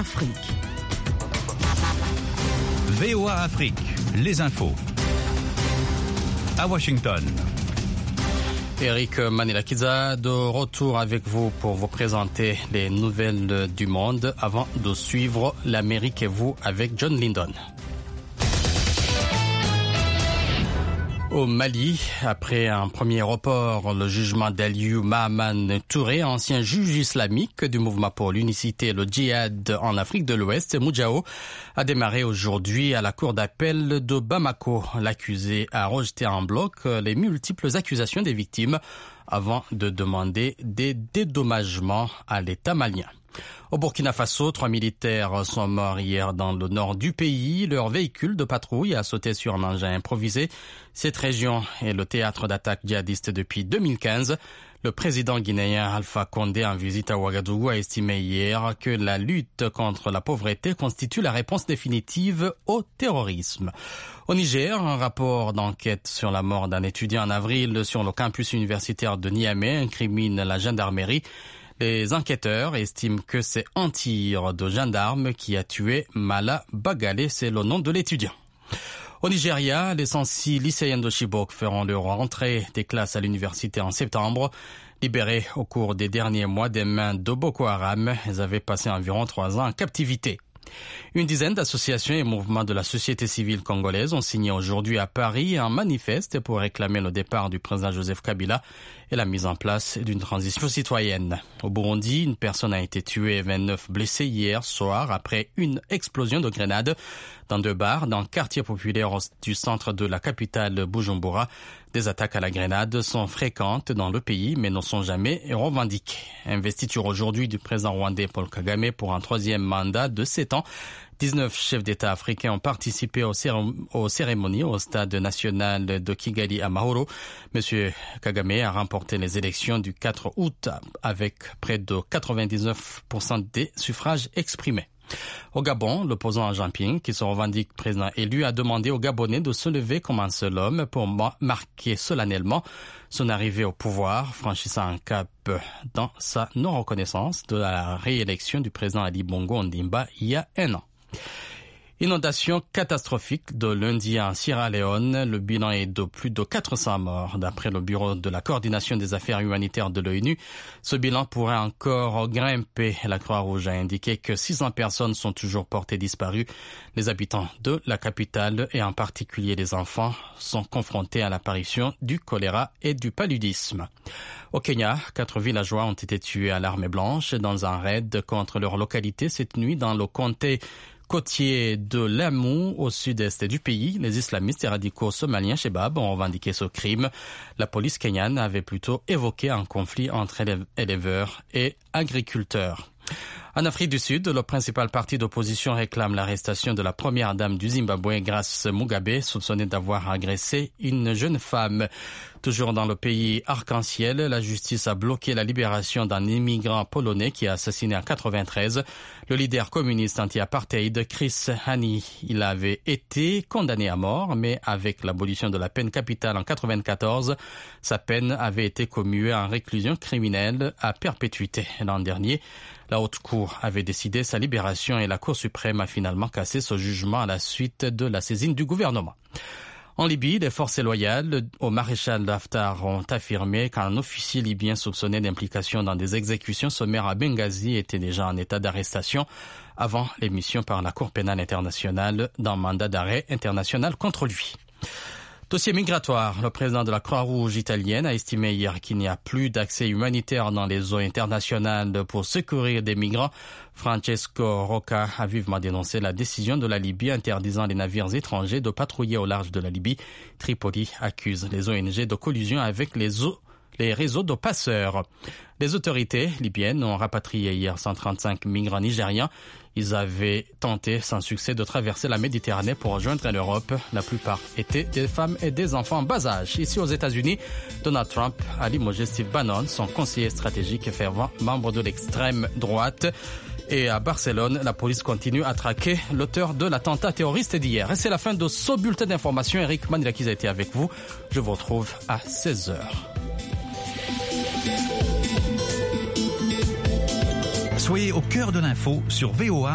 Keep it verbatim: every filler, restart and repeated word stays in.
Afrique. V O A Afrique, les infos. À Washington. Eric Manilakiza, de retour avec vous pour vous présenter les nouvelles du monde avant de suivre l'Amérique et vous avec John Lindon. Au Mali, après un premier report, le jugement d'Aliou Mahaman Touré, ancien juge islamique du mouvement pour l'unicité et le djihad en Afrique de l'Ouest, Moudjao, a démarré aujourd'hui à la cour d'appel de Bamako. L'accusé a rejeté en bloc les multiples accusations des victimes avant de demander des dédommagements à l'État malien. Au Burkina Faso, trois militaires sont morts hier dans le nord du pays. Leur véhicule de patrouille a sauté sur un engin improvisé. Cette région est le théâtre d'attaques djihadistes depuis deux mille quinze. Le président guinéen Alpha Condé, en visite à Ouagadougou, a estimé hier que la lutte contre la pauvreté constitue la réponse définitive au terrorisme. Au Niger, un rapport d'enquête sur la mort d'un étudiant en avril sur le campus universitaire de Niamey incrimine la gendarmerie. Les enquêteurs estiment que c'est un tir de gendarme qui a tué Mala Bagale, c'est le nom de l'étudiant. Au Nigeria, les cent six lycéens de Chibok feront leur rentrée des classes à l'université en septembre. Libérés au cours des derniers mois des mains de Boko Haram, ils avaient passé environ trois ans en captivité. Une dizaine d'associations et mouvements de la société civile congolaise ont signé aujourd'hui à Paris un manifeste pour réclamer le départ du président Joseph Kabila et la mise en place d'une transition citoyenne. Au Burundi, une personne a été tuée et vingt-neuf blessés hier soir après une explosion de grenades dans deux bars dans le quartier populaire du centre de la capitale Bujumbura. Des attaques à la grenade sont fréquentes dans le pays, mais ne sont jamais revendiquées. Investiture aujourd'hui du président rwandais Paul Kagame pour un troisième mandat de sept ans. dix-neuf chefs d'État africains ont participé aux, céré- aux cérémonies au stade national de Kigali à Mahoro. Monsieur Kagame a remporté les élections du quatre août avec près de quatre-vingt-dix-neuf pour cent des suffrages exprimés. Au Gabon, l'opposant à Jean-Ping, qui se revendique président élu, a demandé aux Gabonais de se lever comme un seul homme pour marquer solennellement son arrivée au pouvoir, franchissant un cap dans sa non-reconnaissance de la réélection du président Ali Bongo Ondimba il y a un an. Inondation catastrophique de lundi en Sierra Leone. Le bilan est de plus de quatre cents morts. D'après le Bureau de la coordination des affaires humanitaires de l'ONU, ce bilan pourrait encore grimper. La Croix-Rouge a indiqué que six cents personnes sont toujours portées disparues. Les habitants de la capitale, et en particulier les enfants, sont confrontés à l'apparition du choléra et du paludisme. Au Kenya, quatre villageois ont été tués à l'arme blanche dans un raid contre leur localité cette nuit dans le comté côtier de Lamu, au sud-est du pays. Les islamistes et radicaux somaliens Shebab ont revendiqué ce crime. La police kenyane avait plutôt évoqué un conflit entre éleveurs et agriculteurs. En Afrique du Sud, le principal parti d'opposition réclame l'arrestation de la première dame du Zimbabwe, Grace Mugabe, soupçonnée d'avoir agressé une jeune femme. Toujours dans le pays arc-en-ciel, la justice a bloqué la libération d'un immigrant polonais qui a assassiné en quatre-vingt-treize le leader communiste anti-apartheid Chris Hani. Il avait été condamné à mort, mais avec l'abolition de la peine capitale en quatre-vingt-quatorze, sa peine avait été commuée en réclusion criminelle à perpétuité. L'an dernier, la Haute Cour avait décidé sa libération et la Cour suprême a finalement cassé ce jugement à la suite de la saisine du gouvernement. En Libye, les forces loyales au maréchal Haftar ont affirmé qu'un officier libyen soupçonné d'implication dans des exécutions sommaires à Benghazi était déjà en état d'arrestation avant l'émission par la Cour pénale internationale d'un mandat d'arrêt international contre lui. Dossier migratoire. Le président de la Croix-Rouge italienne a estimé hier qu'il n'y a plus d'accès humanitaire dans les eaux internationales pour secourir des migrants. Francesco Rocca a vivement dénoncé la décision de la Libye interdisant les navires étrangers de patrouiller au large de la Libye. Tripoli accuse les O N G de collusion avec les eaux les réseaux de passeurs. Les autorités libyennes ont rapatrié hier cent trente-cinq migrants nigérians. Ils avaient tenté sans succès de traverser la Méditerranée pour rejoindre l'Europe. La plupart étaient des femmes et des enfants en bas âge. Ici aux États-Unis, Donald Trump a limogé Steve Bannon, son conseiller stratégique et fervent membre de l'extrême droite. Et à Barcelone, la police continue à traquer l'auteur de l'attentat terroriste d'hier. Et c'est la fin de ce bulletin d'information. Eric Manilakiza a été avec vous. Je vous retrouve à seize heures. Soyez au cœur de l'info sur V O A.